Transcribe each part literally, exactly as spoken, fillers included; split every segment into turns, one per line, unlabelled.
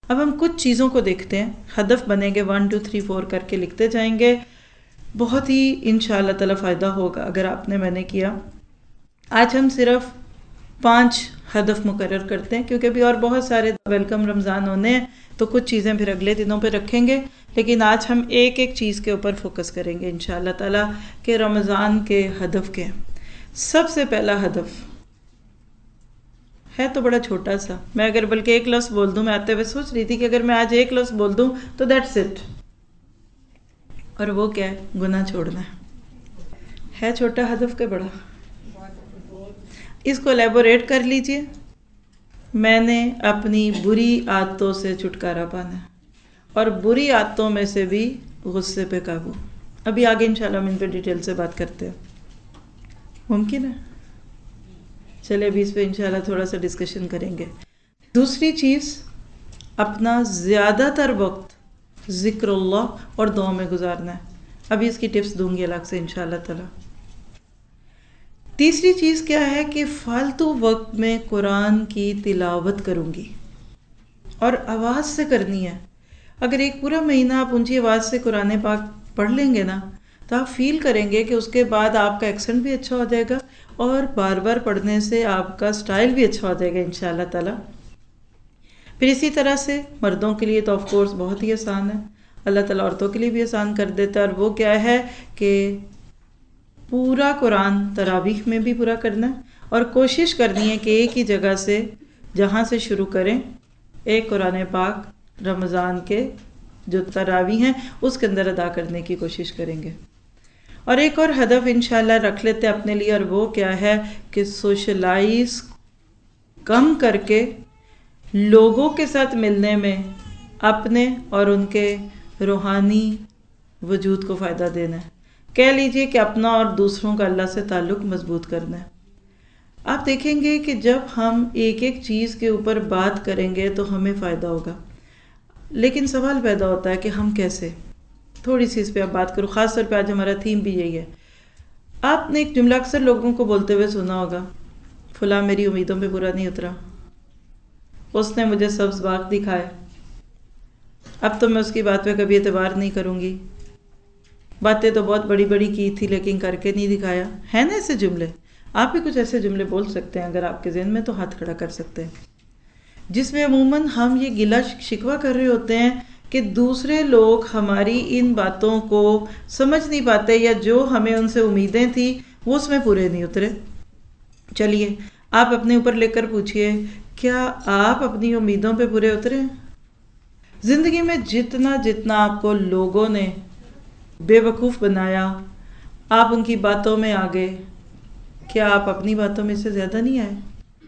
اب ہم کچھ چیزوں کو دیکھتے ہیں، ہدف بنیں گے، ون ٹو تھری فور کر کے لکھتے جائیں گے، بہت ہی انشاءاللہ تعالی فائدہ ہوگا اگر آپ نے میں نے کیا۔ آج ہم صرف پانچ ہدف مقرر کرتے ہیں کیونکہ ابھی اور بہت سارے ویلکم رمضان ہونے ہیں، تو کچھ چیزیں پھر اگلے دنوں پہ رکھیں گے، لیکن آج ہم ایک ایک چیز کے اوپر فوکس کریں گے انشاءاللہ تعالی کہ رمضان کے ہدف کے۔ سب سے پہلا ہدف ہے تو بڑا چھوٹا سا، میں اگر بلکہ ایک لفظ بول دوں، میں آتے ہوئے سوچ رہی تھی کہ اگر میں آج ایک لفظ بول دوں تو دیٹس اٹ، اور وہ کیا ہے؟ گناہ چھوڑنا ہے۔ ہے چھوٹا ہدف کے بڑا؟ اس کو الیبوریٹ کر لیجئے۔ میں نے اپنی بری عادتوں سے چھٹکارا پانا ہے، اور بری عادتوں میں سے بھی غصے پہ قابو۔ ابھی آگے انشاءاللہ ہم ان پہ ڈیٹیل سے بات کرتے ہیں، ممکن ہے؟ چلے ابھی اس پہ انشاءاللہ تھوڑا سا ڈسکشن کریں گے۔ دوسری چیز، اپنا زیادہ تر وقت ذکر اللہ اور دعا میں گزارنا ہے۔ ابھی اس کی ٹپس دوں گی الگ سے انشاءاللہ تعالی۔ تیسری چیز کیا ہے کہ فالتو وقت میں قرآن کی تلاوت کروں گی، اور آواز سے کرنی ہے۔ اگر ایک پورا مہینہ آپ اونچی آواز سے قرآن پاک پڑھ لیں گے نا، تو آپ فیل کریں گے کہ اس کے بعد آپ کا ایکسنٹ بھی اچھا ہو جائے گا، اور بار بار پڑھنے سے آپ کا سٹائل بھی اچھا ہو جائے گا انشاءاللہ تعالی۔ پھر اسی طرح سے مردوں کے لیے تو آف کورس بہت ہی آسان ہے، اللہ تعالیٰ عورتوں کے لیے بھی آسان کر دیتا ہے، اور وہ کیا ہے کہ پورا قرآن تراویح میں بھی پورا کرنا ہے، اور کوشش کرنی ہے کہ ایک ہی جگہ سے جہاں سے شروع کریں، ایک قرآن پاک رمضان کے جو تراویح ہیں اس کے اندر ادا کرنے کی کوشش کریں گے۔ اور ایک اور ہدف انشاءاللہ رکھ لیتے ہیں اپنے لیے، اور وہ کیا ہے کہ سوشلائز کم کر کے لوگوں کے ساتھ ملنے میں اپنے اور ان کے روحانی وجود کو فائدہ دینا ہے۔ کہہ لیجئے کہ اپنا اور دوسروں کا اللہ سے تعلق مضبوط کرنا ہے۔ آپ دیکھیں گے کہ جب ہم ایک ایک چیز کے اوپر بات کریں گے تو ہمیں فائدہ ہوگا، لیکن سوال پیدا ہوتا ہے کہ ہم کیسے؟ تھوڑی سی اس پہ آپ بات کرو، خاص طور پہ آج ہمارا تھیم بھی یہی ہے۔ آپ نے ایک جملہ اکثر لوگوں کو بولتے ہوئے سنا ہوگا، فلاں میری امیدوں پہ پورا نہیں اترا، اس نے مجھے سبز باغ دکھائے، اب تو میں اس کی بات پہ کبھی اعتبار نہیں کروں گی، باتیں تو بہت بڑی بڑی کی تھی لیکن کر کے نہیں دکھایا۔ ہے نا ایسے جملے؟ آپ بھی کچھ ایسے جملے بول سکتے ہیں اگر آپ کے ذہن میں، تو ہاتھ کھڑا کر سکتے ہیں، جس میں عموماً ہم یہ گلہ شکوہ کر رہے ہوتے ہیں کہ دوسرے لوگ ہماری ان باتوں کو سمجھ نہیں پاتے، یا جو ہمیں ان سے امیدیں تھیں وہ اس میں پورے نہیں اترے۔ چلیے آپ اپنے اوپر لے کر پوچھئے، کیا آپ اپنی امیدوں پہ پورے اترے ہیں؟ زندگی میں جتنا جتنا آپ کو لوگوں نے بے وقوف بنایا، آپ ان کی باتوں میں آ گئے، کیا آپ اپنی باتوں میں سے زیادہ نہیں آئے؟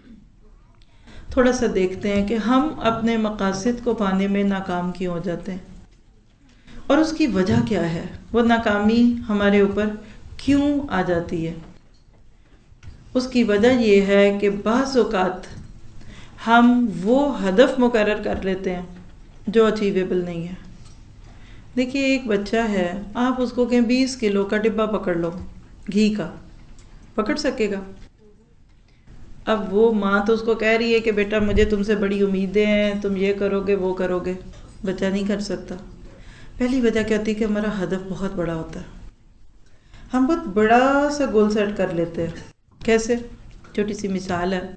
تھوڑا سا دیکھتے ہیں کہ ہم اپنے مقاصد کو پانے میں ناکام کیوں ہو جاتے ہیں، اور اس کی وجہ کیا ہے، وہ ناکامی ہمارے اوپر کیوں آ جاتی ہے۔ اس کی وجہ یہ ہے کہ بعض اوقات ہم وہ ہدف مقرر کر لیتے ہیں جو اچیویبل نہیں ہے۔ دیکھیے ایک بچہ ہے، آپ اس کو کہیں بیس کلو کا ڈبہ پکڑ لو گھی کا، پکڑ سکے گا؟ اب وہ ماں تو اس کو کہہ رہی ہے کہ بیٹا مجھے تم سے بڑی امیدیں ہیں، تم یہ کرو گے وہ کرو گے، بچہ نہیں کر سکتا۔ پہلی وجہ کیا ہوتی ہے کہ ہمارا ہدف بہت بڑا ہوتا ہے، ہم بہت بڑا سا گول سیٹ کر لیتے ہیں۔ کیسے؟ چھوٹی سی مثال ہے،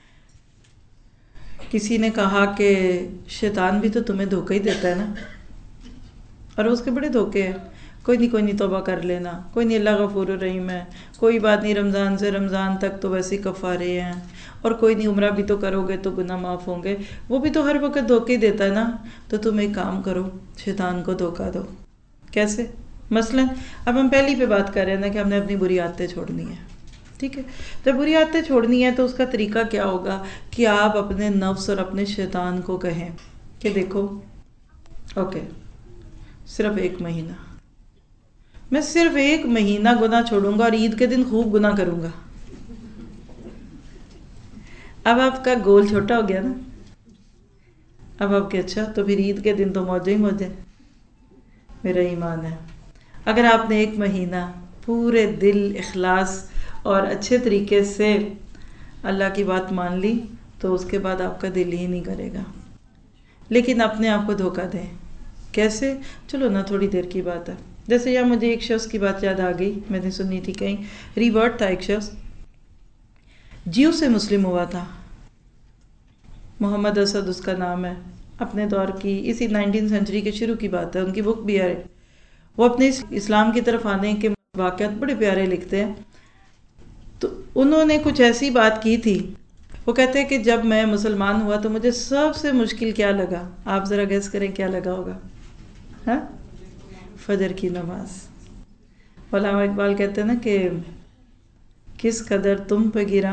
کسی نے کہا کہ شیطان بھی تو تمہیں دھوکہ ہی دیتا ہے نا، اور اس کے بڑے دھوکے ہیں، کوئی نہیں کوئی نہیں توبہ کر لینا، کوئی نہیں اللہ غفور الرحیم ہے، کوئی بات نہیں رمضان سے رمضان تک تو ویسے کفارے ہیں، اور کوئی نہیں عمرہ بھی تو کرو گے تو گناہ معاف ہوں گے، وہ بھی تو ہر وقت دھوکے دیتا ہے نا، تو تم ایک کام کرو، شیطان کو دھوکہ دو۔ کیسے؟ مثلا اب ہم پہلی پہ بات کر رہے ہیں نا کہ ہم نے اپنی بری عادتیں چھوڑنی ہے، ٹھیک ہے؟ جب بری عادتیں چھوڑنی ہے تو اس کا طریقہ کیا ہوگا کہ آپ اپنے نفس اور اپنے شیطان کو کہیں کہ دیکھو اوکے صرف ایک مہینہ، میں صرف ایک مہینہ گناہ چھوڑوں گا اور عید کے دن خوب گناہ کروں گا۔ اب آپ کا گول چھوٹا ہو گیا نا، اب آپ کے اچھا تو پھر عید کے دن تو موجیں ہی موجیں۔ میرا ایمان ہے اگر آپ نے ایک مہینہ پورے دل اخلاص اور اچھے طریقے سے اللہ کی بات مان لی تو اس کے بعد آپ کا دل ہی نہیں کرے گا، لیکن اپنے آپ کو دھوکہ دیں. کیسے؟ چلو نا تھوڑی دیر کی بات ہے. جیسے یہاں مجھے ایک شخص کی بات یاد آ گئی، میں نے سنی تھی کہیں، ریورٹ تھا ایک شخص، جیو سے مسلم ہوا تھا، محمد اسد اس کا نام ہے، اپنے دور کی اسی نائنٹین سینچری کے شروع کی بات ہے، ان کی بک بھی ہے. وہ اپنے اسلام کی طرف آنے کے واقعات بڑے پیارے لکھتے ہیں. تو انہوں نے کچھ ایسی بات کی تھی، وہ کہتے ہیں کہ جب میں مسلمان ہوا تو مجھے سب سے مشکل کیا لگا؟ آپ ذرا گیس کریں کیا لگا ہوگا؟ ہاں، فجر کی نماز. علامہ اقبال کہتے ہیں نا کہ کس قدر تم پہ گرا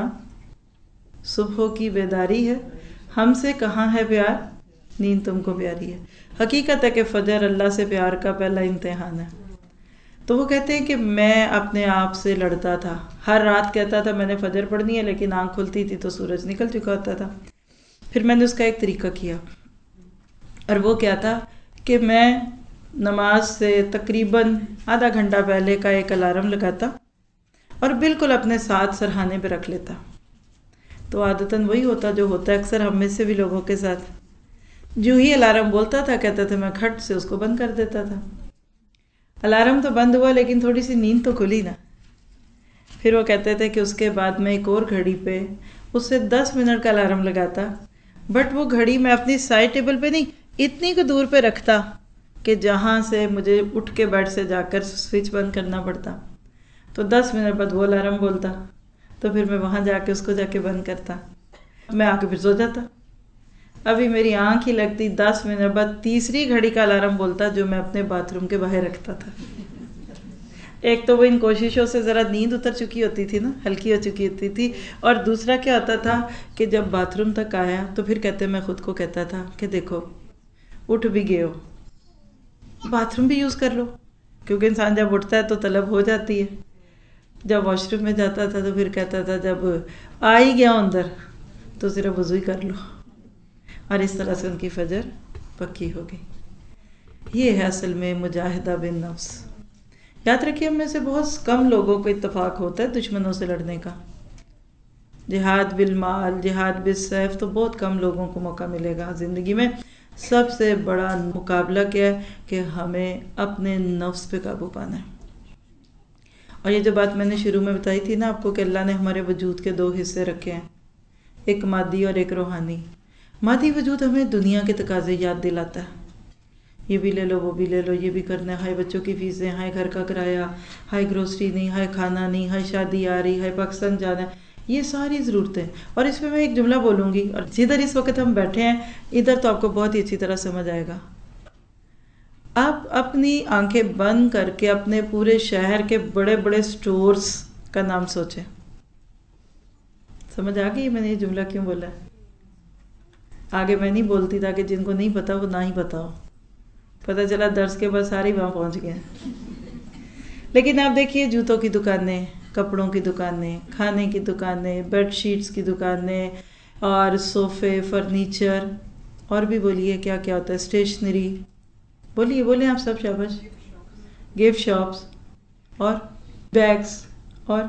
صبح کی بیداری ہے، ہم سے کہاں ہے پیار نیند تم کو پیاری ہے. حقیقت ہے کہ فجر اللہ سے پیار کا پہلا امتحان ہے. تو وہ کہتے ہیں کہ میں اپنے آپ سے لڑتا تھا، ہر رات کہتا تھا میں نے فجر پڑھنی ہے، لیکن آنکھ کھلتی تھی تو سورج نکل چکا ہوتا تھا. پھر میں نے اس کا ایک طریقہ کیا، اور وہ کیا تھا کہ میں نماز سے تقریباً آدھا گھنٹہ پہلے کا ایک الارم لگاتا اور بالکل اپنے ساتھ سرہانے پہ رکھ لیتا. تو عادتاً وہی ہوتا جو ہوتا ہے اکثر ہم میں سے بھی لوگوں کے ساتھ، جو ہی الارم بولتا تھا کہتا تھا میں کھٹ سے اس کو بند کر دیتا تھا. الارم تو بند ہوا لیکن تھوڑی سی نیند تو کھلی نا. پھر وہ کہتے تھے کہ اس کے بعد میں ایک اور گھڑی پہ اس سے دس منٹ کا الارم لگاتا، بٹ وہ گھڑی میں اپنی سائڈ ٹیبل پہ نہیں، اتنی کو دور پہ رکھتا کہ جہاں سے مجھے اٹھ کے بیڈ سے جا کر سوئچ بند کرنا پڑتا. تو دس منٹ بعد وہ الارم بولتا تو پھر میں وہاں جا کے اس کو جا کے بند کرتا، میں آ کے پھر سو جاتا. ابھی میری آنکھ ہی لگتی دس منٹ بعد تیسری گھڑی کا الارم بولتا جو میں اپنے باتھ روم کے باہر رکھتا تھا. ایک تو وہ ان کوششوں سے ذرا نیند اتر چکی ہوتی تھی نا، ہلکی ہو چکی ہوتی تھی، اور دوسرا کیا ہوتا تھا کہ جب باتھ روم تک آیا تو پھر کہتے میں خود کو کہتا تھا کہ دیکھو اٹھ بھی گئے ہو، باتھ روم بھی یوز کر لو، کیونکہ انسان جب اٹھتا ہے تو طلب ہو جاتی ہے. جب واش روم میں جاتا تھا تو پھر کہتا تھا جب آ ہی گیا اندر تو صرف وضو ہی کر لو. اور اس طرح سے ان کی فجر پکی ہو گئی. یہ ہے اصل میں مجاہدہ بن نفس. یاد رکھیے ہم میں سے بہت کم لوگوں کو اتفاق ہوتا ہے دشمنوں سے لڑنے کا. جہاد بالمال، جہاد بالسیف تو بہت کم لوگوں کو موقع ملے گا زندگی میں. سب سے بڑا مقابلہ کیا ہے کہ ہمیں اپنے نفس پہ قابو پانا ہے. اور یہ جو بات میں نے شروع میں بتائی تھی نا آپ کو کہ اللہ نے ہمارے وجود کے دو حصے رکھے ہیں، ایک مادی اور ایک روحانی. مادی وجود ہمیں دنیا کے تقاضے یاد دلاتا ہے، یہ بھی لے لو وہ بھی لے لو، یہ بھی کرنا ہے، ہائے بچوں کی فیسیں، ہائے گھر کا کرایہ، ہائے گروسری نہیں، ہائے کھانا نہیں، ہائے شادی آ رہی، ہائے پاکستان جانا ہے، یہ ساری ضرورتیں. اور اس میں میں ایک جملہ بولوں گی اور جدھر اس وقت ہم بیٹھے ہیں ادھر تو آپ کو بہت ہی اچھی طرح سمجھ آئے گا. آپ اپنی آنکھیں بند کر کے اپنے پورے شہر کے بڑے بڑے سٹورز کا نام سوچیں. سمجھ آ گئی میں نے یہ جملہ کیوں بولا ہے؟ آگے میں نہیں بولتی تاکہ جن کو نہیں پتا وہ نہ ہی بتاؤ، پتہ چلا درس کے بعد سارے وہاں پہنچ گئے. لیکن آپ دیکھیے جوتوں کی دکانیں، کپڑوں کی دکانیں، کھانے کی دکانیں، بیڈ شیٹس کی دکانیں، اور صوفے، فرنیچر، اور بھی بولیے کیا کیا ہوتا ہے، اسٹیشنری، بولیے بولیں آپ سب، شاباش. گفٹ شاپس اور بیگس اور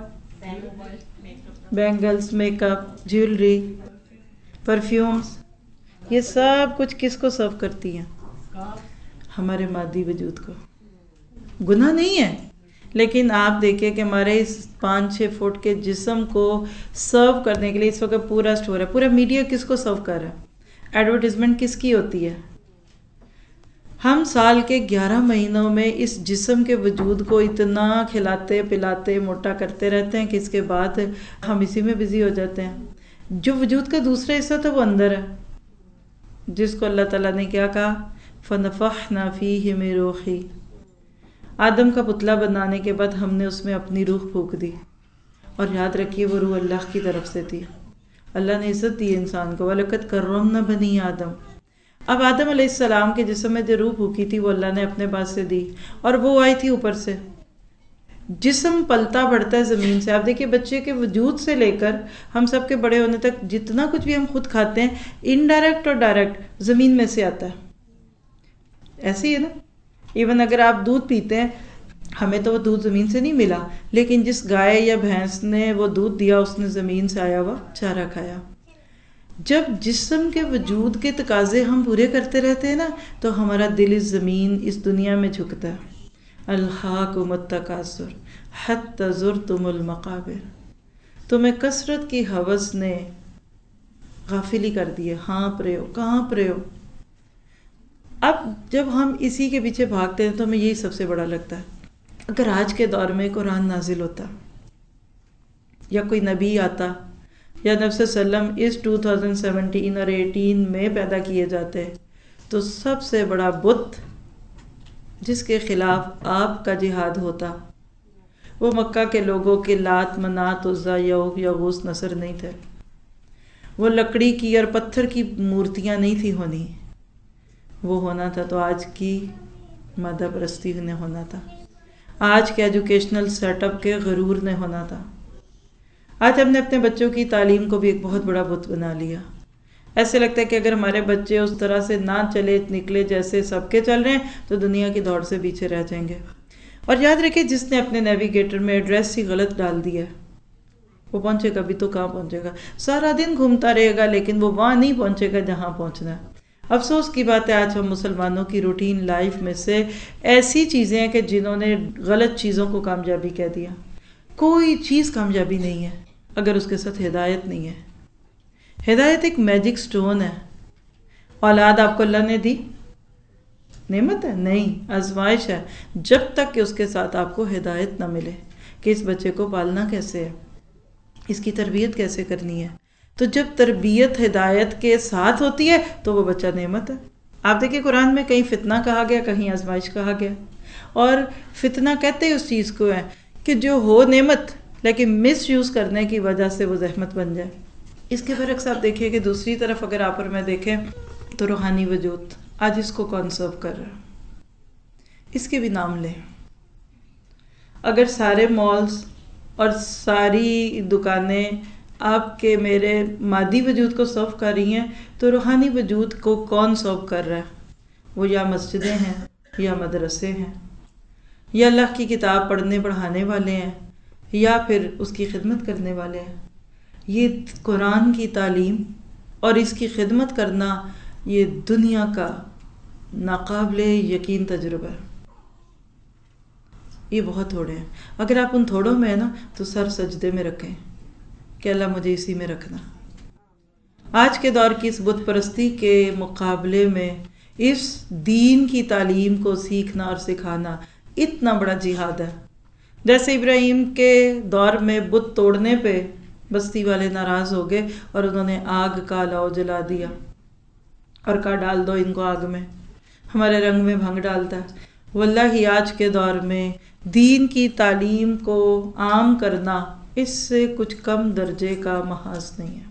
bangles, makeup, jewellery, perfumes, یہ سب کچھ کس کو سرو کرتی ہیں؟ ہمارے مادی وجود کو. گناہ نہیں ہے، لیکن آپ دیکھیں کہ ہمارے اس پانچ چھ فٹ کے جسم کو سرو کرنے کے لیے اس وقت پورا اسٹور ہے. پورا میڈیا کس کو سرو کر رہا ہے؟ ایڈورٹیزمنٹ کس کی ہوتی ہے؟ ہم سال کے گیارہ مہینوں میں اس جسم کے وجود کو اتنا کھلاتے پلاتے موٹا کرتے رہتے ہیں کہ اس کے بعد ہم اسی میں بزی ہو جاتے ہیں. جو وجود کا دوسرا حصہ تھا وہ اندر ہے، جس کو اللہ تعالیٰ نے کیا کہا، فَنَفَخْنَا فِيهِ مِن رُوحِي. آدم کا پتلا بنانے کے بعد ہم نے اس میں اپنی روح پھونک دی، اور یاد رکھیے وہ روح اللہ کی طرف سے تھی. اللہ نے عزت دی انسان کو، وَلَقَدْ كَرَّمْنَا بَنِي آدم. اب آدم علیہ السلام کے جسم میں جو روح پھونکی تھی وہ اللہ نے اپنے پاس سے دی، اور وہ آئی تھی اوپر سے. جسم پلتا بڑھتا ہے زمین سے. آپ دیکھیے بچے کے وجود سے لے کر ہم سب کے بڑے ہونے تک جتنا کچھ بھی ہم خود کھاتے ہیں انڈائریکٹ اور ڈائریکٹ زمین میں سے آتا ہے. ایسے ہی ہے نا. ایون اگر آپ دودھ پیتے ہیں، ہمیں تو وہ دودھ زمین سے نہیں ملا، لیکن جس گائے یا بھینس نے وہ دودھ دیا اس نے زمین سے آیا ہوا چارہ کھایا. جب جسم کے وجود کے تقاضے ہم پورے کرتے رہتے ہیں نا تو ہمارا دل اس زمین اس دنیا میں جھکتا ہے. الہاکم التکاثر حتی زرتم المقابر. تمہیں کثرت کی ہوس نے غافلی کر دی ہے. ہاں پرے ہو کہاں پرے ہو. اب جب ہم اسی کے پیچھے بھاگتے ہیں تو ہمیں یہی سب سے بڑا لگتا ہے. اگر آج کے دور میں قرآن نازل ہوتا یا کوئی نبی آتا یا نبی صلی اللہ علیہ وسلم اس دو ہزار سترہ اور اٹھارہ میں پیدا کیے جاتے تو سب سے بڑا بت جس کے خلاف آپ کا جہاد ہوتا وہ مکہ کے لوگوں کے لات منات عزا یعوق یغوث نصر نہیں تھے. وہ لکڑی کی اور پتھر کی مورتیاں نہیں تھی ہونی. وہ ہونا تھا تو آج کی مادہ پرستی نے ہونا تھا. آج کے ایجوکیشنل سیٹ اپ کے غرور نے ہونا تھا. آج ہم نے اپنے بچوں کی تعلیم کو بھی ایک بہت بڑا بت بنا لیا. ایسے لگتا ہے کہ اگر ہمارے بچے اس طرح سے نہ چلے نکلے جیسے سب کے چل رہے ہیں تو دنیا کی دوڑ سے پیچھے رہ جائیں گے. اور یاد رکھیں جس نے اپنے نیویگیٹر میں ایڈریس ہی غلط ڈال دیا ہے وہ پہنچے گا بھی تو کہاں پہنچے گا. سارا دن گھومتا رہے گا لیکن وہ وہاں نہیں پہنچے گا جہاں پہنچنا ہے. افسوس کی بات ہے آج ہم مسلمانوں کی روٹین لائف میں سے ایسی چیزیں ہیں کہ جنہوں نے غلط چیزوں کو کامیابی کہہ دیا. کوئی چیز کامیابی نہیں ہے اگر اس کے ساتھ ہدایت نہیں ہے. ہدایت ایک میجک سٹون ہے. اولاد آپ کو اللہ نے دی نعمت ہے نہیں آزمائش ہے. جب تک کہ اس کے ساتھ آپ کو ہدایت نہ ملے کہ اس بچے کو پالنا کیسے ہے اس کی تربیت کیسے کرنی ہے تو جب تربیت ہدایت کے ساتھ ہوتی ہے تو وہ بچہ نعمت ہے. آپ دیکھیں قرآن میں کہیں فتنہ کہا گیا کہیں آزمائش کہا گیا. اور فتنہ کہتے ہیں اس چیز کو ہے کہ جو ہو نعمت لیکن مس یوز کرنے کی وجہ سے وہ زحمت بن جائے. اس کے برعکس آپ دیکھیں کہ دوسری طرف اگر آپ اور میں دیکھیں تو روحانی وجود آج اس کو کون سرو کر رہا ہے اس کے بھی نام لیں. اگر سارے مالز اور ساری دکانیں آپ کے میرے مادی وجود کو سرو کر رہی ہیں تو روحانی وجود کو کون سرو کر رہا ہے؟ وہ یا مسجدیں ہیں یا مدرسے ہیں یا اللہ کی کتاب پڑھنے پڑھانے والے ہیں یا پھر اس کی خدمت کرنے والے ہیں. یہ قرآن کی تعلیم اور اس کی خدمت کرنا یہ دنیا کا ناقابل یقین تجربہ ہے. یہ بہت تھوڑے ہیں. اگر آپ ان تھوڑوں میں ہیں نا تو سر سجدے میں رکھیں کہ اللہ مجھے اسی میں رکھنا. آج کے دور کی اس بت پرستی کے مقابلے میں اس دین کی تعلیم کو سیکھنا اور سکھانا اتنا بڑا جہاد ہے. جیسے ابراہیم کے دور میں بت توڑنے پہ بستی والے ناراض ہو گئے اور انہوں نے آگ کا لاؤ جلا دیا اور کہا ڈال دو ان کو آگ میں. ہمارے رنگ میں بھنگ ڈالتا ہے. واللہ ہی آج کے دور میں دین کی تعلیم کو عام کرنا اس سے کچھ کم درجے کا محاذ نہیں ہے.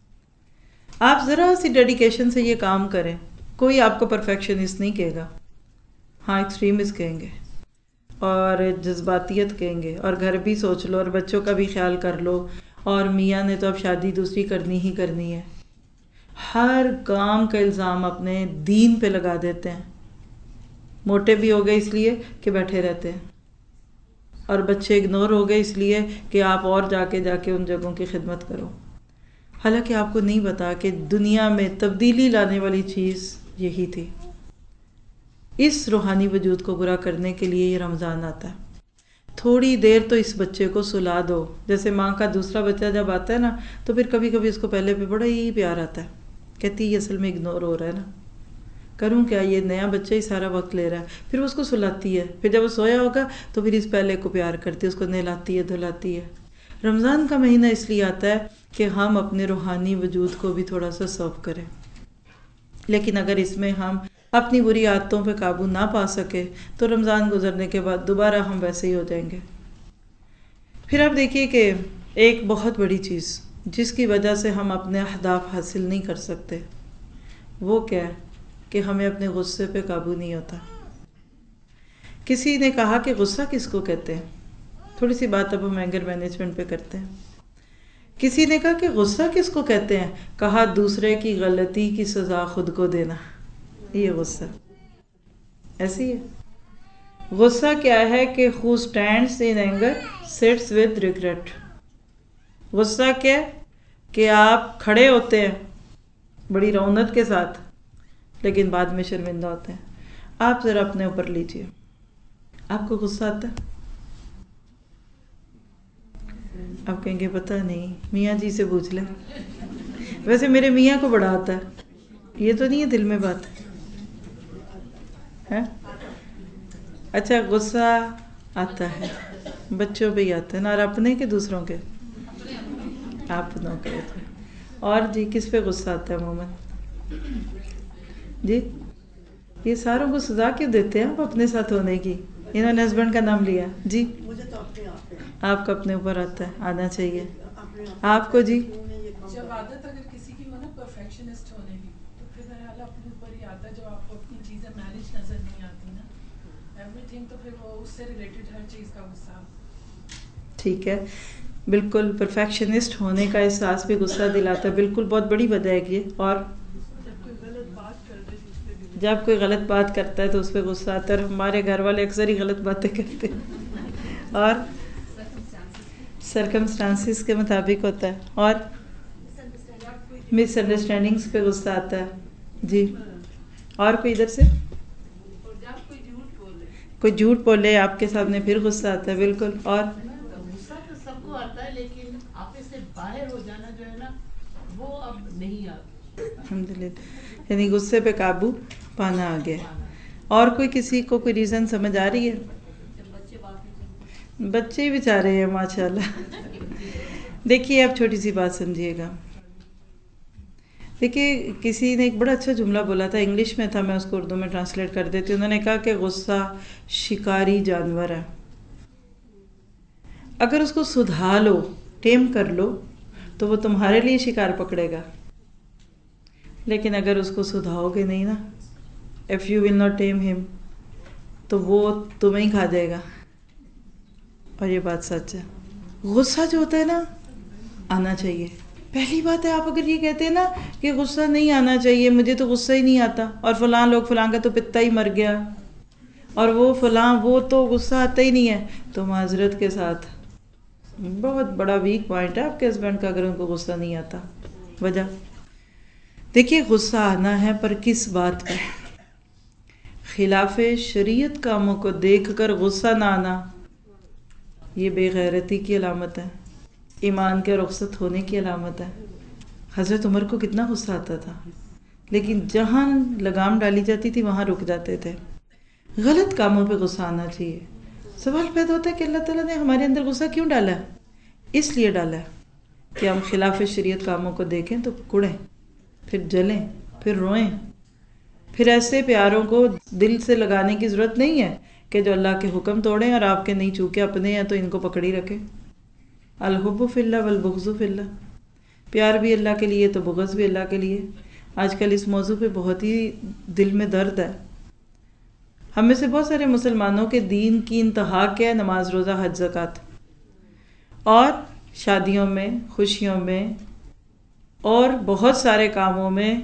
آپ ذرا سی ڈیڈیکیشن سے یہ کام کریں. کوئی آپ کو پرفیکشنسٹ نہیں کہے گا. ہاں ایکسٹریمسٹ کہیں گے اور جذباتیت کہیں گے اور گھر بھی سوچ لو اور بچوں کا بھی خیال کر لو اور میاں نے تو اب شادی دوسری کرنی ہی کرنی ہے. ہر کام کا الزام اپنے دین پہ لگا دیتے ہیں. موٹے بھی ہو گئے اس لیے کہ بیٹھے رہتے ہیں اور بچے اگنور ہو گئے اس لیے کہ آپ اور جا کے جا کے ان جگہوں کی خدمت کرو. حالانکہ آپ کو نہیں پتا کہ دنیا میں تبدیلی لانے والی چیز یہی تھی. اس روحانی وجود کو پورا کرنے کے لیے یہ رمضان آتا ہے. تھوڑی دیر تو اس بچے کو سلا دو. جیسے ماں کا دوسرا بچہ جب آتا ہے نا تو پھر کبھی کبھی اس کو پہلے پہ بڑا ہی پیار آتا ہے. کہتی یہ اصل میں اگنور ہو رہا ہے نا, کروں کیا, یہ نیا بچہ ہی سارا وقت لے رہا ہے. پھر وہ اس کو سلاتی ہے. پھر جب وہ سویا ہوگا تو پھر اس پہلے کو پیار کرتی ہے, اس کو نہلاتی ہے دھلاتی ہے. رمضان کا مہینہ اس لیے آتا ہے کہ ہم اپنے روحانی وجود کو بھی تھوڑا سا سرو کریں. لیکن اگر اس میں ہم اپنی بری عادتوں پہ قابو نہ پا سکے تو رمضان گزرنے کے بعد دوبارہ ہم ویسے ہی ہو جائیں گے. پھر آپ دیکھیے کہ ایک بہت بڑی چیز جس کی وجہ سے ہم اپنے اہداف حاصل نہیں کر سکتے وہ کیا ہے کہ ہمیں اپنے غصے پہ قابو نہیں ہوتا. کسی نے کہا کہ غصہ کس کو کہتے ہیں. تھوڑی سی بات اب ہم اینگر مینجمنٹ پہ کرتے ہیں. کسی نے کہا کہ غصہ کس کو کہتے ہیں. کہا دوسرے کی غلطی کی سزا خود کو دینا, یہ غصہ. ایسی ہے. غصہ کیا ہے کہ who stands in anger sits with regret. غصہ کیا کہ آپ کھڑے ہوتے ہیں بڑی رونق کے ساتھ، لیکن بعد میں شرمندہ ہوتے ہیں۔ آپ ذرا اپنے اوپر لیجئے، آپ کو غصہ آتا ہے؟ آپ کہیں گے پتہ نہیں، میاں جی سے پوچھ لیں۔ ویسے میرے میاں کو بڑا آتا ہے، یہ تو نہیں ہے دل میں بات ہے؟ اچھا، غصہ آتا ہے بچوں پہ ہی آتا ہے نا، اور اپنے کے دوسروں کے؟ اپنوں کے۔ اور جی کس پہ غصہ آتا ہے عموماً؟ جی یہ ساروں کو سزا کیوں دیتے ہیں آپ اپنے ساتھ ہونے کی؟ انہوں نے ہسبینڈ کا نام لیا جی،
مجھے تو اپنے آپ ہے،
آپ کو اپنے اوپر آتا ہے، آنا چاہیے آپ کو جی۔
جب عادت اگر کسی کی ہو نا پرفیکشنسٹ ہونے کی، تو پھر بہرحال اپنے اوپر ہی آتا ہے۔ جب آپ کو اپنی چیزیں مینج نظر نہیں آتی نا ایوری تھنگ، تو پھر وہ اس سے ریلیٹڈ ہر چیز کا غصہ۔
ٹھیک ہے، بالکل پرفیکشنسٹ ہونے کا احساس بھی غصہ دلاتا ہے، بالکل بہت بڑی وجہ ہے یہ۔ اور جب کوئی غلط بات کرتا ہے تو اس پہ غصہ آتا ہے، اور ہمارے گھر والے اکثر ہی غلط باتیں کرتے ہیں اور سرکمسٹانسز کے مطابق ہوتا ہے، اور مس انڈرسٹینڈنگس پہ غصہ آتا ہے جی۔ اور کوئی ادھر سے کوئی جھوٹ بولے آپ کے سامنے پھر غصہ آتا ہے، بالکل۔ اور
غصہ تو سب کو آتا ہے، لیکن آپس سے باہر ہو جانا جو ہے نا وہ اب نہیں آتا۔
الحمدللہ، یعنی غصے پہ قابو پانا آ گیا۔ اور کوئی کسی کو کوئی ریزن سمجھ آ رہی ہے؟ بچے ہی بیچارے ہیں ماشاءاللہ۔ دیکھیے آپ چھوٹی سی بات سمجھیے گا، دیکھیے کسی نے ایک بڑا اچھا جملہ بولا تھا، انگلش میں تھا، میں اس کو اردو میں ٹرانسلیٹ کر دیتی ہوں۔ انہوں نے کہا کہ غصہ شکاری جانور ہے، اگر اس کو سدھا لو، ٹیم کر لو، تو وہ تمہارے لیے شکار پکڑے گا، لیکن اگر اس کو سدھاؤ گے نہیں نا، if you will not tame him، تو وہ تمہیں ہی کھا جائے گا۔ اور یہ بات سچ ہے، غصہ جو ہوتا ہے نا آنا چاہیے۔ پہلی بات ہے، آپ اگر یہ کہتے ہیں نا کہ غصہ نہیں آنا چاہیے، مجھے تو غصہ ہی نہیں آتا، اور فلاں لوگ فلاں کا تو پتا ہی مر گیا، اور وہ فلاں وہ تو غصہ آتا ہی نہیں ہے، تو معذرت کے ساتھ بہت بڑا ویک پوائنٹ ہے آپ کے ہسبینڈ کا اگر ان کو غصہ نہیں آتا۔ وجہ دیکھیے، غصہ آنا ہے پر کس بات پہ؟ خلاف شریعت کاموں کو دیکھ کر غصہ نہ آنا، یہ بے غیرتی کی علامت ہے، ایمان کے رخصت ہونے کی علامت ہے۔ حضرت عمر کو کتنا غصہ آتا تھا، لیکن جہاں لگام ڈالی جاتی تھی وہاں رک جاتے تھے۔ غلط کاموں پہ غصہ آنا چاہیے۔ سوال پیدا ہوتا ہے کہ اللہ تعالیٰ نے ہمارے اندر غصہ کیوں ڈالا ہے؟ اس لیے ڈالا ہے کہ ہم خلاف شریعت کاموں کو دیکھیں تو کڑیں، پھر جلیں، پھر روئیں۔ پھر ایسے پیاروں کو دل سے لگانے کی ضرورت نہیں ہے کہ جو اللہ کے حکم توڑیں اور آپ کے نہیں، چونکہ اپنے ہیں تو ان کو پکڑی رکھیں۔ الحب فی اللہ والبغض فی اللہ، پیار بھی اللہ کے لیے تو بغض بھی اللہ کے لیے۔ آج کل اس موضوع پہ بہت ہی دل میں درد ہے۔ ہم میں سے بہت سارے مسلمانوں کے دین کی انتہا کیا ہے؟ نماز، روزہ، حج، زکوٰۃ، اور شادیوں میں، خوشیوں میں، اور بہت سارے کاموں میں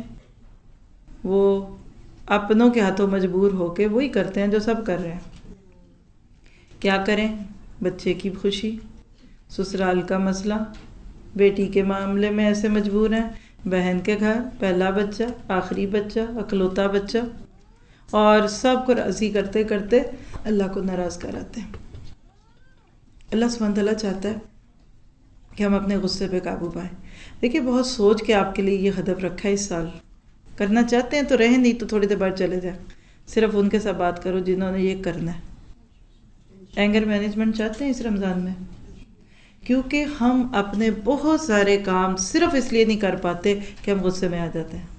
وہ اپنوں کے ہاتھوں مجبور ہو کے وہی کرتے ہیں جو سب کر رہے ہیں۔ کیا کریں؟ بچے کی خوشی، سسرال کا مسئلہ، بیٹی کے معاملے میں ایسے مجبور ہیں، بہن کے گھر پہلا بچہ، آخری بچہ، اکلوتا بچہ، اور سب کو راضی کرتے کرتے اللہ کو ناراض کراتے ہیں۔ اللہ سبحانہ تعالیٰ چاہتا ہے کہ ہم اپنے غصے پہ قابو پائیں۔ دیکھیے بہت سوچ کے آپ کے لیے یہ ہدف رکھا ہے، اس سال کرنا چاہتے ہیں تو رہیں، نہیں تو تھوڑی دیر بعد چلے جائیں۔ صرف ان کے ساتھ بات کرو جنہوں نے یہ کرنا ہے۔ اینگر مینجمنٹ چاہتے ہیں اس رمضان میں، کیونکہ ہم اپنے بہت سارے کام صرف اس لیے نہیں کر پاتے کہ ہم غصے میں آ جاتے ہیں۔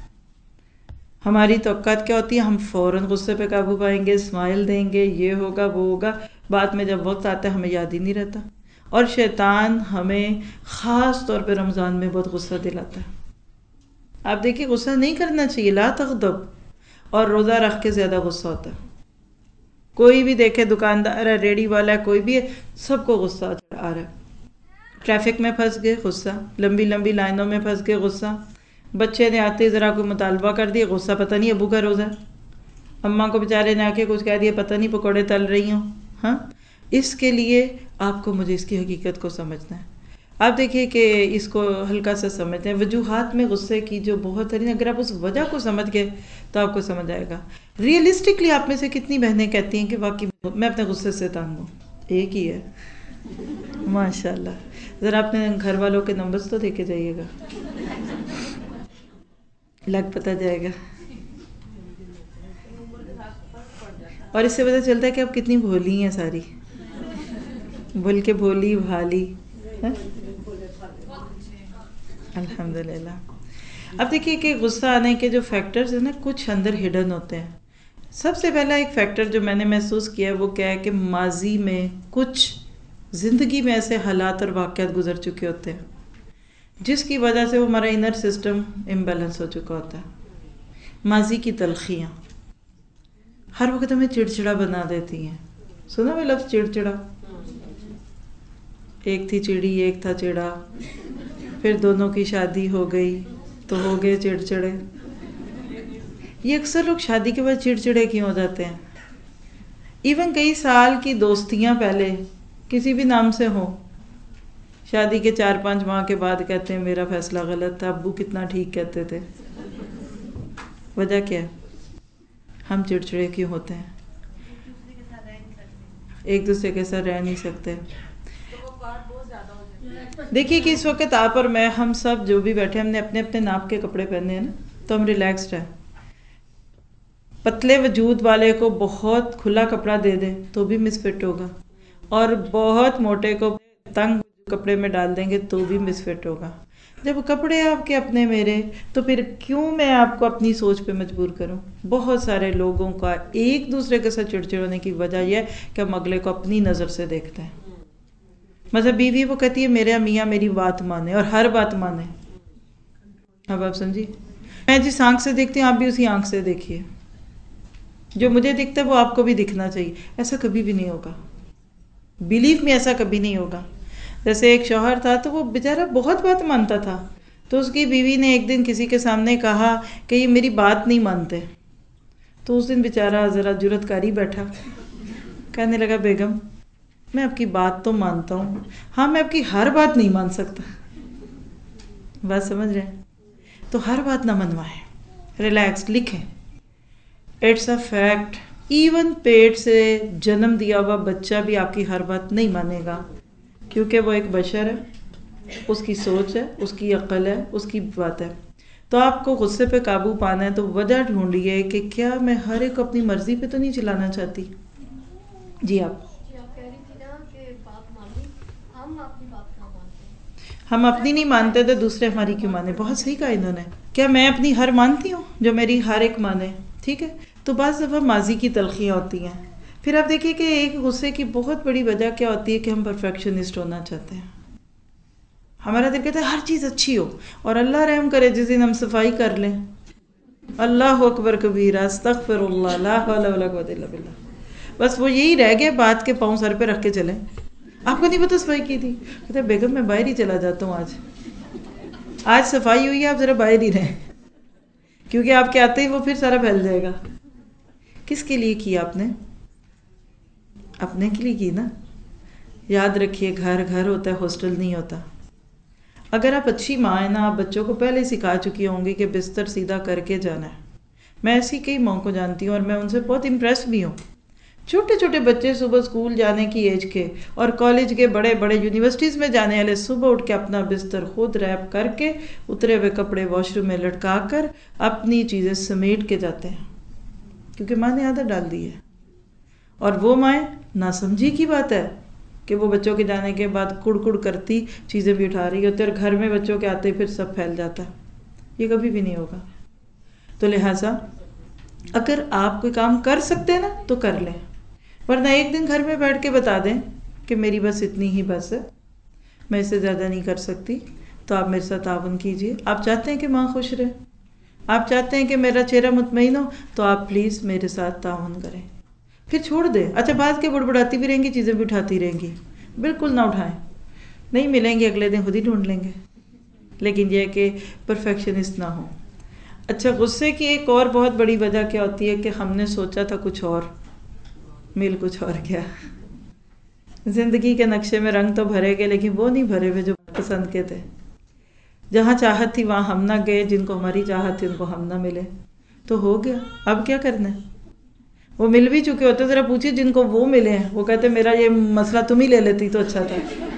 ہماری توقعات کیا ہوتی ہے؟ ہم فوراً غصے پہ قابو پائیں گے، اسمائل دیں گے، یہ ہوگا وہ ہوگا، بعد میں جب وقت آتا ہے ہمیں یاد ہی نہیں رہتا۔ اور شیطان ہمیں خاص طور پہ رمضان میں بہت غصہ دلاتا ہے۔ آپ دیکھیے غصہ نہیں کرنا چاہیے، لا تغضب، اور روزہ رکھ کے زیادہ غصہ ہوتا ہے۔ کوئی بھی دیکھے، دکاندار ہے، ریڑھی والا ہے، کوئی بھی ہے، سب کو غصہ آ رہا ہے۔ ٹریفک میں پھنس گئے، غصہ، لمبی لمبی لائنوں میں پھنس گئے، غصہ، بچے نے آتے ذرا کوئی مطالبہ کر دیا، غصہ، پتہ نہیں ابو کا روزہ، اماں کو بیچارے نے آ کے کچھ کہہ دیا، پتہ نہیں پکوڑے تل رہی ہوں۔ ہاں، اس کے لیے آپ کو مجھے اس کی حقیقت کو سمجھنا ہے۔ آپ دیکھیے کہ اس کو ہلکا سا سمجھتے ہیں، وجوہات میں غصے کی جو بہت ہے، اگر آپ اس وجہ کو سمجھ گئے تو آپ کو سمجھ آئے گا۔ ریئلسٹکلی آپ میں سے کتنی بہنیں کہتی ہیں کہ واقعی میں اپنے غصے سے تنگ ہوں؟ ایک ہی ہے، ماشاء اللہ۔ ذرا اپنے گھر والوں کے نمبرز تو دے کے جائیے گا، لگ پتہ جائے گا، اور اس سے پتہ چلتا ہے کہ آپ کتنی بھولی ہیں ساری، بول کے بھولی بھالی۔ الحمدللہ۔ اب دیکھیے کہ غصہ آنے کے جو فیکٹرز ہیں نا، کچھ اندر ہڈن ہوتے ہیں۔ سب سے پہلا ایک فیکٹر جو میں نے محسوس کیا ہے وہ کیا ہے کہ ماضی میں کچھ زندگی میں ایسے حالات اور واقعات گزر چکے ہوتے ہیں جس کی وجہ سے وہ ہمارا انر سسٹم امبیلنس ہو چکا ہوتا ہے۔ ماضی کی تلخیاں ہر وقت ہمیں چڑچڑا بنا دیتی ہیں۔ سنا وہ لفظ چڑچڑا؟ ایک تھی چڑی ایک تھا چڑا، پھر دونوں کی شادی ہو گئی تو ہو گئے چڑچڑے۔ یہ اکثر لوگ شادی کے بعد چڑچڑے کیوں ہو جاتے ہیں؟ ایون کئی سال کی دوستیاں پہلے کسی بھی نام سے ہوں، شادی کے چار پانچ ماہ کے بعد کہتے ہیں میرا فیصلہ غلط تھا، ابو کتنا ٹھیک کہتے تھے۔ وجہ کیا ہے؟ ہم چڑچڑے کیوں ہوتے ہیں؟ ایک دوسرے کے ساتھ رہ نہیں سکتے۔ دیکھیے کہ اس وقت آپ اور میں، ہم سب جو بھی بیٹھے، ہم نے اپنے اپنے ناپ کے کپڑے پہنے ہیں نا، تو ہم ریلیکسڈ ہیں۔ پتلے وجود والے کو بہت کھلا کپڑا دے دیں تو بھی مس فٹ ہوگا، اور بہت موٹے کو تنگ کپڑے میں ڈال دیں گے تو بھی مس فٹ ہوگا۔ جب کپڑے آپ کے اپنے میرے، تو پھر کیوں میں آپ کو اپنی سوچ پہ مجبور کروں؟ بہت سارے لوگوں کا ایک دوسرے کے ساتھ چڑچڑ ہونے کی وجہ یہ ہے کہ ہم اگلے کو اپنی نظر سے دیکھتے ہیں۔ مطلب بیوی وہ کہتی ہے میرا میاں میری بات مانے، اور ہر بات مانے۔ اب آپ سمجھیے، میں جس آنکھ سے دیکھتی ہوں آپ بھی اسی آنکھ سے دیکھیے، جو مجھے دکھتا ہے وہ آپ کو بھی دکھنا چاہیے۔ ایسا کبھی بھی نہیں ہوگا، بیلیو میں ایسا کبھی نہیں ہوگا۔ جیسے ایک شوہر تھا تو وہ بیچارہ بہت بات مانتا تھا، تو اس کی بیوی نے ایک دن کسی کے سامنے کہا کہ یہ میری بات نہیں مانتے، تو اس دن بیچارہ ذرا جرات کاری بیٹھا، کہنے لگا بیگم میں آپ کی بات تو مانتا ہوں، ہاں میں آپ کی ہر بات نہیں مان سکتا۔ بات سمجھ رہے ہیں؟ تو ہر بات نہ منوائیں، ریلیکس لکھیں، اٹس اے فیکٹ۔ ایون پیٹ سے جنم دیا ہوا بچہ بھی آپ کی ہر بات نہیں مانے گا، کیونکہ وہ ایک بشر ہے، اس کی سوچ ہے، اس کی عقل ہے، اس کی بات ہے۔ تو آپ کو غصے پہ قابو پانا ہے تو وجہ ڈھونڈیے کہ کیا میں ہر ایک کو اپنی مرضی پہ تو نہیں چلانا چاہتی۔ جی آپ ہم اپنی نہیں مانتے تو دوسرے ہماری کیوں مانے؟ بہت صحیح کہا انہوں نے۔ کیا میں اپنی ہر مانتی ہوں جو میری ہر ایک مانے؟ ٹھیک ہے، تو بعض دفعہ ماضی کی تلخیاں ہوتی ہیں۔ پھر آپ دیکھیے کہ ایک غصے کی بہت بڑی وجہ کیا ہوتی ہے کہ ہم پرفیکشنسٹ ہونا چاہتے ہیں۔ ہمارا دل کہتا ہے ہر چیز اچھی ہو، اور اللہ رحم کرے جس دن ہم صفائی کر لیں، اللہ اکبر کبیرہ، استغفر اللہ، لا حول ولا قوت الا باللہ، بس وہ یہی رہ گیا بات کے پاؤں سر پہ رکھ کے چلیں۔ آپ کو نہیں پتا صفائی کی تھی؟ کہتے بیگم میں باہر ہی چلا جاتا ہوں، آج آج صفائی ہوئی ہے، آپ ذرا باہر ہی رہیں، کیونکہ آپ کے آتے ہی وہ پھر سارا پھیل جائے گا۔ کس کے لیے کیا آپ نے؟ اپنے کے لیے کی نا۔ یاد رکھیے گھر گھر ہوتا ہے، ہاسٹل نہیں ہوتا۔ اگر آپ اچھی ماں ہیں نا، آپ بچوں کو پہلے سکھا چکی ہوں گی کہ بستر سیدھا کر کے جانا ہے۔ میں ایسی کئی ماں کو جانتی ہوں اور میں ان سے بہت امپریس بھی ہوں۔ چھوٹے چھوٹے بچے صبح اسکول جانے کی ایج کے اور کالج کے، بڑے بڑے یونیورسٹیز میں جانے والے، صبح اٹھ کے اپنا بستر خود ریپ کر کے، اترے ہوئے کپڑے واش روم میں لٹکا کر اپنی چیزیں سمیٹ کے جاتے ہیں، کیونکہ ماں نے عادت ڈال دی ہے۔ اور وہ مائیں ناسمجھی کی بات ہے کہ وہ بچوں کے جانے کے بعد کڑ کڑ کرتی چیزیں بھی اٹھا رہی ہوتی ہے، اور گھر میں بچوں کے آتے پھر سب پھیل جاتا ہے۔ یہ کبھی بھی نہیں ہوگا۔ تو لہٰذا اگر آپ کوئی کام کر سکتے ہیں نا تو کر لیں، ورنہ ایک دن گھر میں بیٹھ کے بتا دیں کہ میری بس اتنی ہی بس ہے، میں اس سے زیادہ نہیں کر سکتی، تو آپ میرے ساتھ تعاون کیجیے۔ آپ چاہتے ہیں کہ ماں خوش رہے، آپ چاہتے ہیں کہ میرا چہرہ مطمئن ہو، تو آپ پلیز میرے ساتھ تعاون کریں، پھر چھوڑ دیں۔ اچھا بعد کے بڑبڑاتی بھی رہیں گی، چیزیں بھی اٹھاتی رہیں گی، بالکل نہ اٹھائیں، نہیں ملیں گے اگلے دن خود ہی ڈھونڈ لیں گے، لیکن یہ کہ پرفیکشنسٹ نہ ہو۔ اچھا غصے کی ایک اور بہت بڑی وجہ کیا ہوتی ہے کہ ہم نے سوچا تھا کچھ اور، مل کچھ اور گیا۔ زندگی کے نقشے میں رنگ تو بھرے گئے لیکن وہ نہیں بھرے ہوئے جو پسند کے تھے. جہاں چاہت تھی وہاں ہم نہ گئے، جن کو ہماری چاہت تھی ان کو ہم نہ ملے، تو ہو گیا. اب کیا کرنا ہے؟ وہ مل بھی چکے ہوتے. ذرا پوچھیے جن کو وہ ملے ہیں، وہ کہتے میرا یہ مسئلہ تم ہی لے لیتی تو اچھا تھا.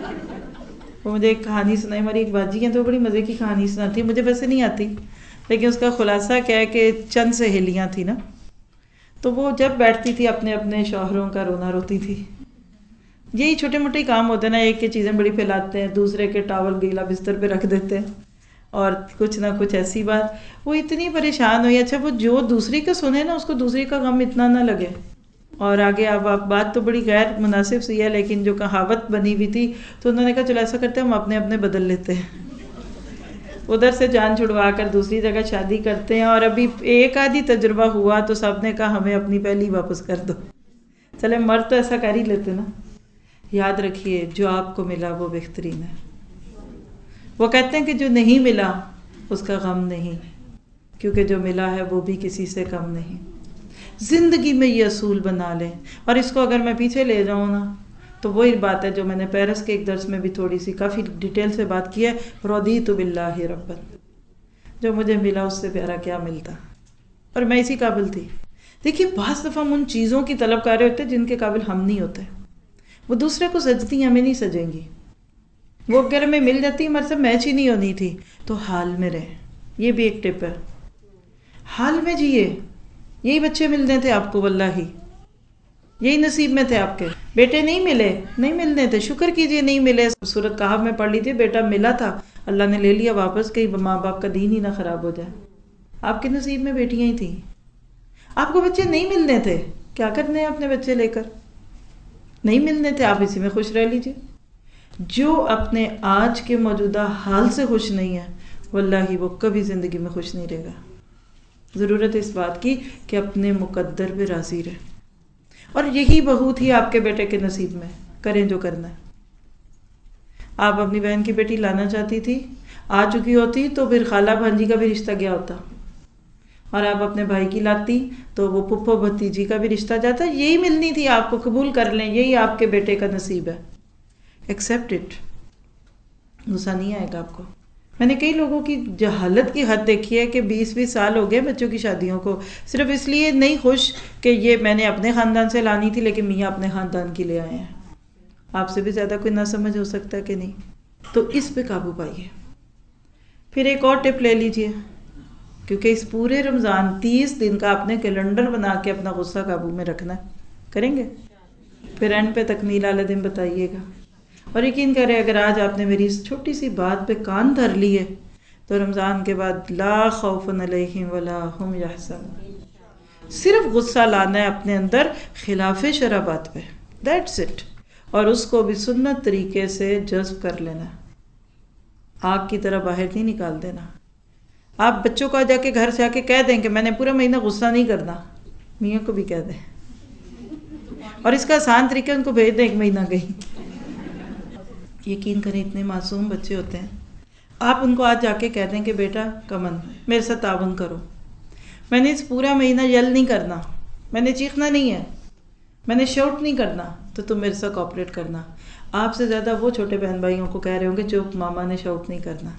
وہ مجھے ایک کہانی سنائی، ہماری ایک باجی ہیں تو بڑی مزے کی کہانی سناتی، مجھے ویسے نہیں آتی لیکن اس کا خلاصہ کیا ہے کہ چند سہیلیاں تھیں نا، تو وہ جب بیٹھتی تھی اپنے اپنے شوہروں کا رونا روتی تھی. یہی چھوٹے موٹے کام ہوتے ہیں نا، ایک کی چیزیں بڑی پھیلاتے ہیں، دوسرے کے ٹاول گیلا بستر پہ رکھ دیتے ہیں اور کچھ نہ کچھ ایسی بات. وہ اتنی پریشان ہوئی. اچھا وہ جو دوسری کا سنے نا، اس کو دوسری کا غم اتنا نہ لگے. اور آگے اب آپ بات تو بڑی غیر مناسب سی ہے لیکن جو کہاوت بنی ہوئی تھی، تو انہوں نے کہا چلو ایسا کرتے ہیں ہم اپنے اپنے بدل لیتے ہیں. ادھر سے جان چھڑوا کر دوسری جگہ شادی کرتے ہیں. اور ابھی ایک آدھی تجربہ ہوا تو سب نے کہا ہمیں اپنی پہلی واپس کر دو. چلے مرد تو ایسا کر ہی لیتے نا. یاد رکھیے جو آپ کو ملا وہ بہترین ہے. وہ کہتے ہیں کہ جو نہیں ملا اس کا غم نہیں، کیونکہ جو ملا ہے وہ بھی کسی سے کم نہیں. زندگی میں یہ اصول بنا لیں. اور اس کو اگر میں پیچھے لے جاؤں نا تو وہی بات ہے جو میں نے پیرس کے ایک درس میں بھی تھوڑی سی کافی ڈیٹیل سے بات کی ہے، رضیت باللہ ربا. جو مجھے ملا اس سے پیارا کیا ملتا، اور میں اسی قابل تھی. دیکھیے بعض دفعہ ہم ان چیزوں کی طلب کر رہے ہوتے جن کے قابل ہم نہیں ہوتے. وہ دوسرے کو سجتی ہمیں نہیں سجیں گی. وہ اگر ہمیں مل جاتی ہمارے سے میچ ہی نہیں ہونی تھی تو حال میں رہیں. یہ بھی ایک ٹپ ہے، حال میں جیے. یہی بچے ملنے تھے آپ کو، واللہ یہی نصیب میں تھے آپ کے. بیٹے نہیں ملے، نہیں ملنے تھے، شکر کیجئے نہیں ملے. سورۃ کہف میں پڑھ لیجئے، بیٹا ملا تھا اللہ نے لے لیا واپس، کہیں ماں باپ کا دین ہی نہ خراب ہو جائے. آپ کے نصیب میں بیٹیاں ہی تھیں. آپ کو بچے نہیں ملنے تھے، کیا کرنے ہیں اپنے بچے لے کر؟ نہیں ملنے تھے، آپ اسی میں خوش رہ لیجئے. جو اپنے آج کے موجودہ حال سے خوش نہیں ہے واللہ وہ کبھی زندگی میں خوش نہیں رہے گا. ضرورت ہے اس بات کی کہ اپنے مقدر پہ راضی رہے. اور یہی بہو تھی آپ کے بیٹے کے نصیب میں. کریں جو کرنا ہے. آپ اپنی بہن کی بیٹی لانا چاہتی تھی، آ چکی ہوتی تو پھر خالہ بھانجی کا بھی رشتہ گیا ہوتا. اور آپ اپنے بھائی کی لاتی تو وہ پھپھو بھتیجی کا بھی رشتہ جاتا. یہی ملنی تھی آپ کو، قبول کر لیں یہی آپ کے بیٹے کا نصیب ہے. Accept it. غصہ نہیں آئے گا آپ کو. میں نے کئی لوگوں کی جہالت کی حد دیکھی ہے کہ بیس بیس سال ہو گئے بچوں کی شادیوں کو، صرف اس لیے نہیں خوش کہ یہ میں نے اپنے خاندان سے لانی تھی لیکن میاں اپنے خاندان کی لے آئے ہیں. آپ سے بھی زیادہ کوئی نہ سمجھ ہو سکتا ہے کہ نہیں؟ تو اس پہ قابو پائیے. پھر ایک اور ٹپ لے لیجئے، کیونکہ اس پورے رمضان تیس دن کا اپنے کیلنڈر بنا کے اپنا غصہ قابو میں رکھنا ہے. کریں گے؟ پھر اینڈ پہ تکمیل والے دن بتائیے گا. اور یقین کریں اگر آج آپ نے میری اس چھوٹی سی بات پہ کان دھر لیے تو رمضان کے بعد لا خوف علیہم ولا ہم یحزنون. صرف غصہ لانا ہے اپنے اندر خلاف شرع بات پہ، دیٹس اٹ. اور اس کو بھی سنت طریقے سے جذب کر لینا، آگ کی طرح باہر نہیں نکال دینا. آپ بچوں کو جا کے گھر سے آ کے کہہ دیں کہ میں نے پورا مہینہ غصہ نہیں کرنا. میاں کو بھی کہہ دیں، اور اس کا آسان طریقہ ان کو بھیج دیں ایک مہینہ کہیں. یقین کریں اتنے معصوم بچے ہوتے ہیں. آپ ان کو آج جا کے کہہ دیں کہ بیٹا کمن میرے ساتھ تعاون کرو، میں نے اس پورا مہینہ یل نہیں کرنا، میں نے چیخنا نہیں ہے، میں نے شاؤٹ نہیں کرنا، تو تم میرے ساتھ کوآپریٹ کرنا. آپ سے زیادہ وہ چھوٹے بہن بھائیوں کو کہہ رہے ہوں گے چپ ماما نے شاؤٹ نہیں کرنا.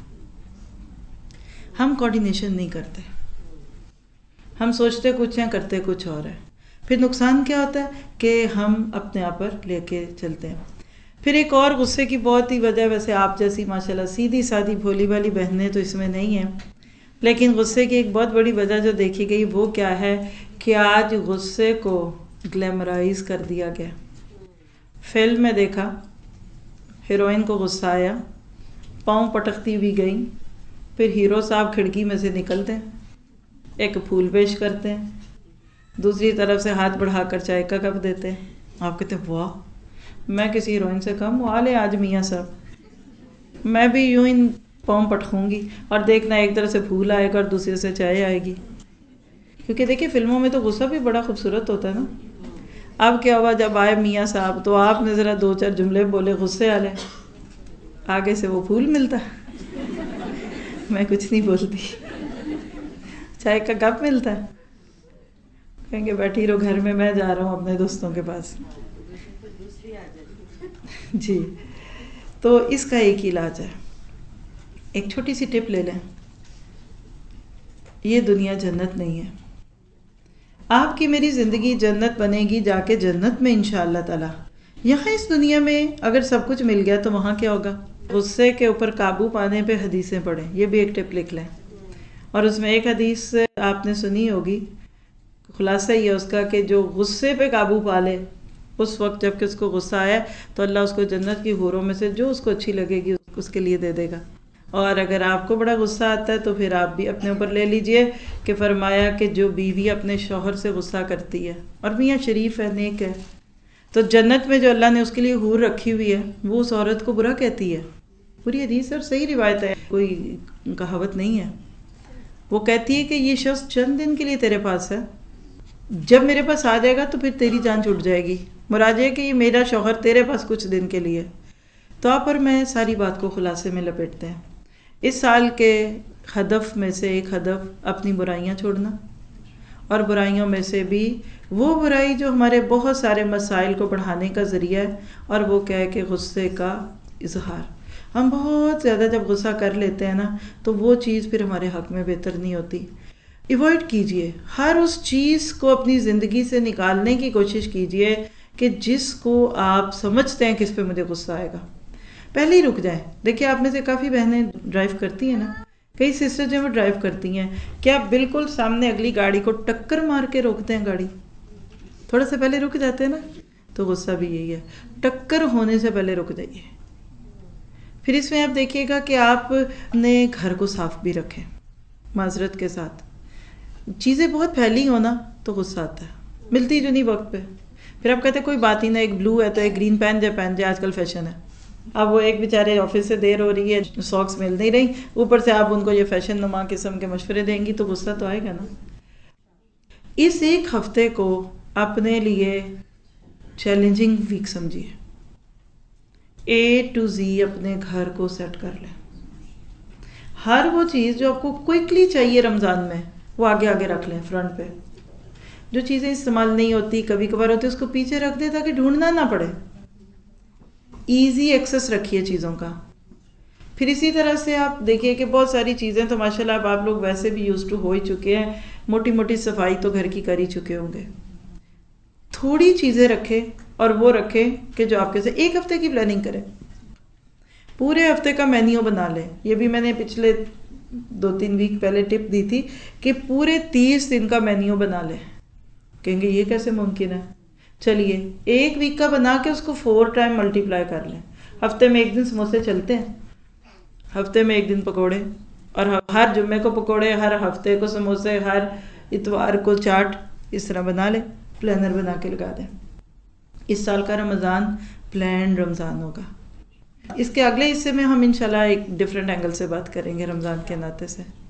ہم کوآرڈینیشن نہیں کرتے، ہم سوچتے کچھ ہیں کرتے کچھ اور ہے. پھر نقصان کیا ہوتا ہے کہ ہم اپنے آپ پر لے کے چلتے ہیں. پھر ایک اور غصے کی بہت ہی وجہ، ویسے آپ جیسی ماشاءاللہ سیدھی سادھی بھولی والی بہنیں تو اس میں نہیں ہیں، لیکن غصے کی ایک بہت بڑی وجہ جو دیکھی گئی وہ کیا ہے کہ آج غصے کو گلیمرائز کر دیا گیا. فلم میں دیکھا ہیروئن کو غصہ آیا، پاؤں پٹکتی ہوئی گئی، پھر ہیرو صاحب کھڑکی میں سے نکلتے ہیں، ایک پھول پیش کرتے ہیں، دوسری طرف سے ہاتھ بڑھا کر چائے کا کپ دیتے ہیں. آپ کہتے ہیں واہ میں کسی ہیروئن سے کم وہ لے آج میاں صاحب، میں بھی یوں ہی پاؤں پٹکوں گی. اور دیکھنا ایک طرف سے پھول آئے گا اور دوسرے سے چائے آئے گی. کیونکہ دیکھیں فلموں میں تو غصہ بھی بڑا خوبصورت ہوتا ہے نا. اب کیا ہوا جب آئے میاں صاحب تو آپ نے ذرا دو چار جملے بولے غصے والے، آگے سے وہ پھول ملتا، میں کچھ نہیں بولتی، چائے کا کپ ملتا ہے، کہیں گے بیٹھی رہو گھر میں، میں جا رہا ہوں اپنے دوستوں کے پاس. جی تو اس کا ایک علاج ہے. ایک چھوٹی سی ٹپ لے لیں. یہ دنیا جنت نہیں ہے. آپ کی میری زندگی جنت بنے گی جا کے جنت میں انشاءاللہ تعالی. یہاں اس دنیا میں اگر سب کچھ مل گیا تو وہاں کیا ہوگا؟ غصے کے اوپر قابو پانے پہ حدیثیں پڑھیں. یہ بھی ایک ٹپ لکھ لیں. اور اس میں ایک حدیث آپ نے سنی ہوگی، خلاصہ یہ اس کا کہ جو غصے پہ قابو پا لے اس وقت جب کہ اس کو غصہ آیا تو اللہ اس کو جنت کی حوروں میں سے جو اس کو اچھی لگے گی اس کے لیے دے دے گا. اور اگر آپ کو بڑا غصہ آتا ہے تو پھر آپ بھی اپنے اوپر لے لیجئے کہ فرمایا کہ جو بیوی اپنے شوہر سے غصہ کرتی ہے اور میاں شریف ہے، نیک ہے، تو جنت میں جو اللہ نے اس کے لیے حور رکھی ہوئی ہے وہ اس عورت کو برا کہتی ہے. پوری حدیث اور صحیح روایت ہے، کوئی کہاوت نہیں ہے. وہ کہتی ہے کہ یہ شخص چند دن کے لیے تیرے پاس ہے، جب میرے پاس آ جائے گا تو پھر تیری جان چھوٹ جائے گی. مراد یہ کہ یہ میرا شوہر تیرے پاس کچھ دن کے لیے. تو آپ اور میں ساری بات کو خلاصے میں لپیٹتے ہیں. اس سال کے ہدف میں سے ایک ہدف اپنی برائیاں چھوڑنا، اور برائیوں میں سے بھی وہ برائی جو ہمارے بہت سارے مسائل کو بڑھانے کا ذریعہ ہے، اور وہ کہہ کہ غصے کا اظہار. ہم بہت زیادہ جب غصہ کر لیتے ہیں نا تو وہ چیز پھر ہمارے حق میں بہتر نہیں ہوتی. ایوائڈ کیجئے، ہر اس چیز کو اپنی زندگی سے نکالنے کی کوشش کیجئے کہ جس کو آپ سمجھتے ہیں کہ اس پہ مجھے غصہ آئے گا. پہلے ہی رک جائیں. دیکھیں آپ میں سے کافی بہنیں ڈرائیو کرتی ہیں نا، کئی سسٹر جو وہ ڈرائیو کرتی ہیں، کیا بالکل سامنے اگلی گاڑی کو ٹکر مار کے روکتے ہیں گاڑی؟ تھوڑا سا پہلے رک جاتے ہیں نا. تو غصہ بھی یہی ہے، ٹکر ہونے سے پہلے رک جائیے. پھر اس میں آپ دیکھیے گا کہ آپ نے گھر کو صاف بھی رکھیں معذرت کے ساتھ. چیزیں بہت پھیلی ہو نا تو غصہ آتا ہے، ملتی جو نہیں وقت پہ. پھر آپ کہتے ہیں کوئی بات ہی نہ، ایک بلو ہے تو ایک گرین پہن جائے پہن جائے، آج کل فیشن ہے. اب وہ ایک بیچارے آفس سے دیر ہو رہی ہے، ساکس مل نہیں رہی، اوپر سے آپ ان کو یہ فیشن نما قسم کے مشورے دیں گی تو غصہ تو آئے گا نا. اس ایک ہفتے کو اپنے لیے چیلنجنگ ویک سمجھیے. اے ٹو زی اپنے گھر کو سیٹ کر لیں. ہر وہ چیز جو آپ کو کوئکلی چاہیے رمضان میں وہ آگے آگے رکھ لیں فرنٹ پہ. جو چیزیں استعمال نہیں ہوتی کبھی کبھار ہوتی اس کو پیچھے رکھ دیں تاکہ ڈھونڈنا نہ پڑے. ایزی ایکسس رکھیے چیزوں کا. پھر اسی طرح سے آپ دیکھیے کہ بہت ساری چیزیں تو ماشاءاللہ اب آپ لوگ ویسے بھی یوز ٹو ہو ہی چکے ہیں، موٹی موٹی صفائی تو گھر کی کر ہی چکے ہوں گے. تھوڑی چیزیں رکھیں اور وہ رکھیں کہ جو آپ کے سے ایک ہفتے کی پلاننگ کریں. پورے ہفتے کا مینیو بنا لیں. یہ بھی میں نے پچھلے دو تین ویک پہلے ٹپ دی تھی کہ پورے تیس دن کا مینیو بنا لیں. کہیں گے یہ کیسے ممکن ہے؟ چلیے ایک ویک کا بنا کے اس کو فور ٹائم ملٹی پلائی کر لیں. ہفتے میں ایک دن سموسے چلتے ہیں، ہفتے میں ایک دن پکوڑے، اور ہر جمعے کو پکوڑے، ہر ہفتے کو سموسے، ہر اتوار کو چاٹ. اس طرح بنا لیں، پلانر بنا کے لگا دیں. اس سال کا رمضان پلان رمضان ہوگا. اس کے اگلے حصے میں ہم انشاءاللہ ایک ڈیفرنٹ اینگل سے بات کریں گے رمضان کے ناطے سے.